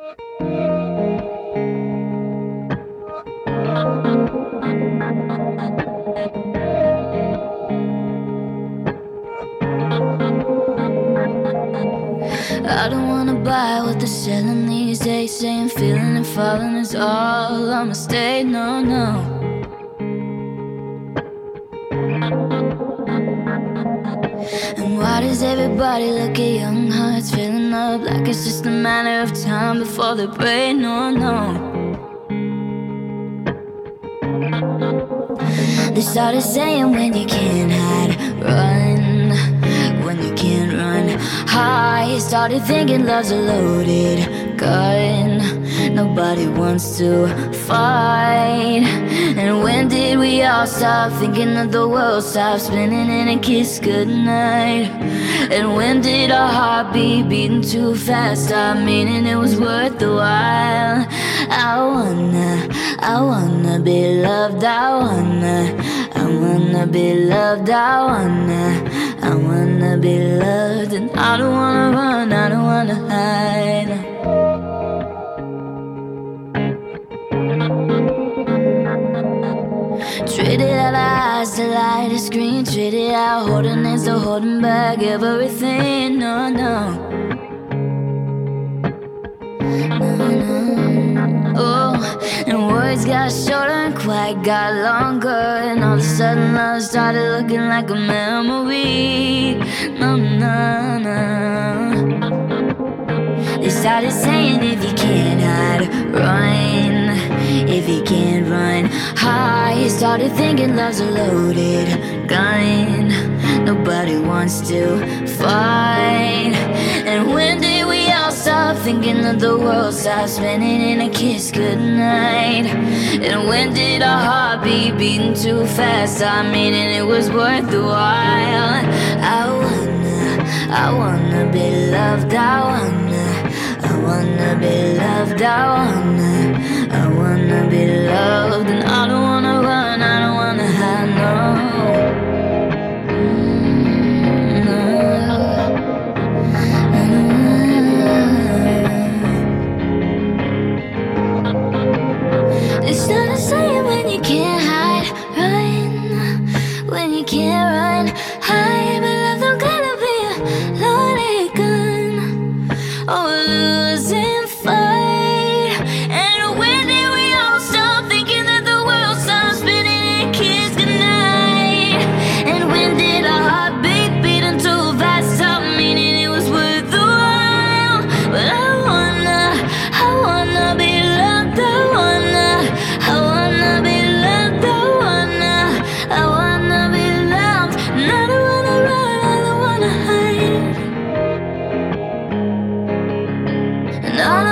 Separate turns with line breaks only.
I don't wanna buy what they're selling these days, saying feeling and falling is all a mistake. No, no. And why does everybody look at young hearts filling up like it's just a matter of time before they break? No, no. They started saying when you can't hide, run. When you can't run, high. Started thinking love's a loaded gun. Nobody wants to fight. And when did we all stop thinking that the world stopped spinning and a kiss goodnight? And when did our heart be beating too fast, stop meaning it was worth the while? I wanna be loved, I wanna be loved, I wanna be loved. And I don't wanna run, I don't wanna hide. Traded out our eyes to light a screen, traded out holding hands to holding back everything. No, no. Oh, and words got shorter and quiet got longer, and all of a sudden love started looking like a memory. No, no, no. They started saying if you can't hide, run. If you can't run, high. Started thinking love's a loaded gun. Nobody wants to fight. And when did we all stop thinking that the world stopped spinning in a kiss goodnight? And when did our heart be beating too fast, I mean, and it was worth the while? I wanna be loved, I wanna be loved, I wanna be loved. And I don't wanna run, I don't wanna hide, no. They started saying when you can't hide, run. When you can't run, hide. But love don't gotta be a loaded gun or a losing fight. And when did we all stop thinking that the world stopped spinning and kiss goodnight? And when did our heart beating too fast, stop meaning it was worth the while? But I wanna be loved, I wanna be loved, I wanna be loved. And I don't wanna run, I don't wanna hide. And I